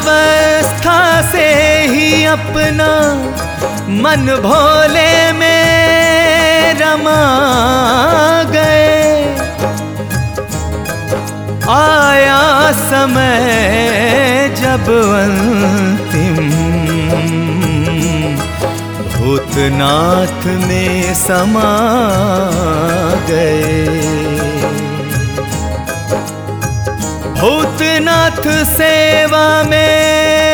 अवस्था से ही अपना मन भोले में रमा गए। आया समय जब अंतिम भूतनाथ में समा गए। भूतनाथ सेवा में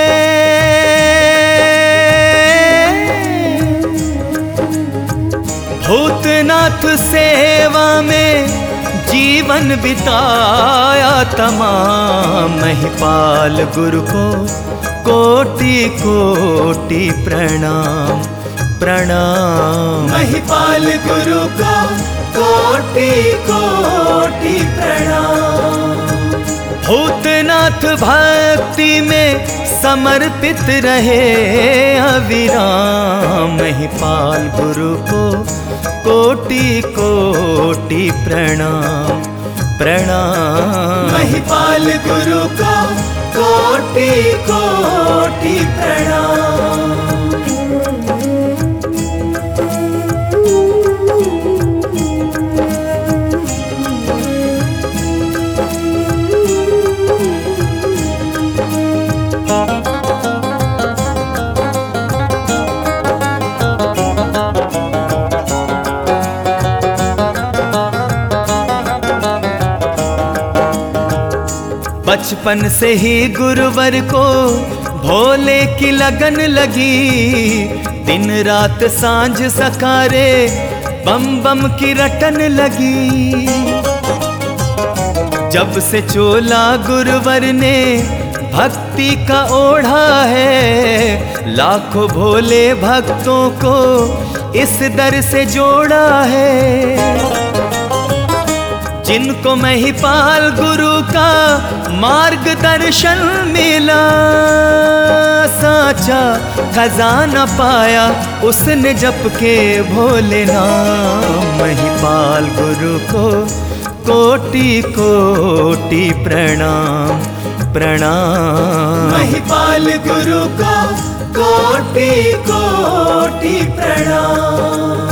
भूतनाथ सेवा में जीवन बिताया तमाम। महिपाल गुरु को कोटि कोटि प्रणाम प्रणाम। महिपाल गुरु को कोटि कोटि प्रणाम। भूतनाथ भक्ति में समर्पित रहे अविराम। महिपाल गुरु को कोटि कोटि प्रणाम प्रणाम। महिपाल गुरु को कोटि कोटि प्रणाम। बचपन से ही गुरुवर को भोले की लगन लगी। दिन रात सांझ सकारे बम बम की रटन लगी। जब से चोला गुरुवर ने भक्ति का ओढ़ा है, लाखों भोले भक्तों को इस दर से जोड़ा है। जिनको महिपाल गुरु का मार्गदर्शन मिला, साचा खजाना पाया उसने जप के भोले नाम। महिपाल गुरु को कोटि कोटि प्रणाम प्रणाम। महिपाल गुरु को कोटि कोटि प्रणाम।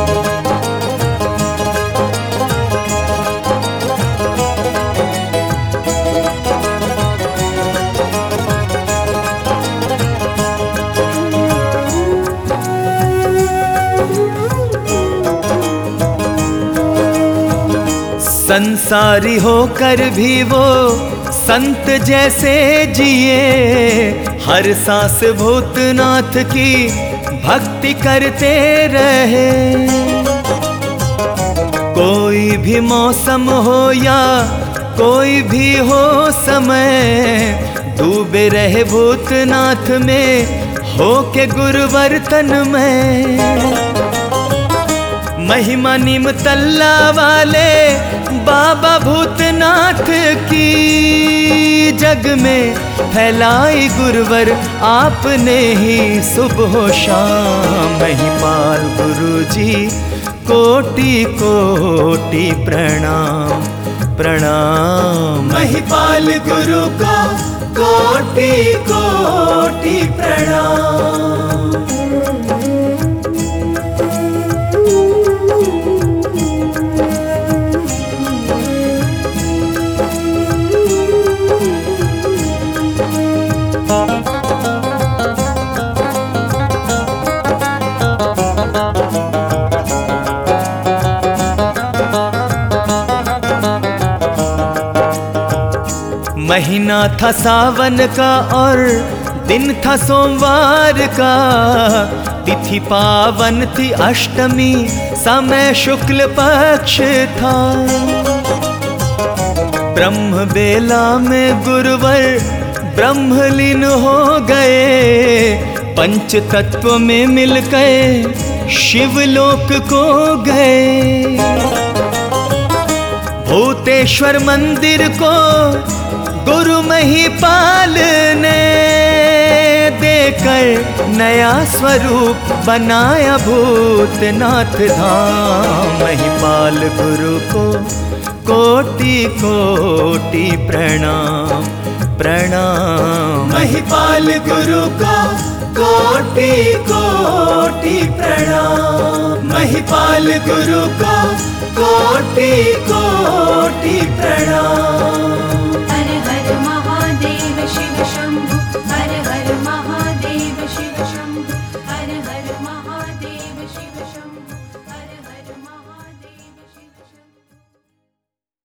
संसारी होकर भी वो संत जैसे जिए। हर सांस भूतनाथ की भक्ति करते रहे। कोई भी मौसम हो या कोई भी हो समय, डूबे रहे भूतनाथ में होके गुरुवर तन में। महिमा नीम तल्ला वाले बाबा भूतनाथ की जग में फैलाई गुरुवर आपने ही सुबह शाम। महिपाल गुरु जी कोटि कोटि प्रणाम प्रणाम। महिपाल गुरु को कोटि कोटि प्रणाम। महीना था सावन का और दिन था सोमवार का। तिथि पावन थी अष्टमी, समय शुक्ल पक्ष था। ब्रह्म बेला में गुरुवर ब्रह्मलीन हो गए। पंच तत्व में मिल गए शिवलोक को गए। भूतेश्वर मंदिर को गुरु महिपाल ने देकर नया स्वरूप बनाया भूतनाथ धाम। महिपाल गुरु को कोटि कोटि प्रणाम प्रणाम। महिपाल गुरु का कोटि कोटि प्रणाम। महिपाल गुरु का कोटि कोटि प्रणाम।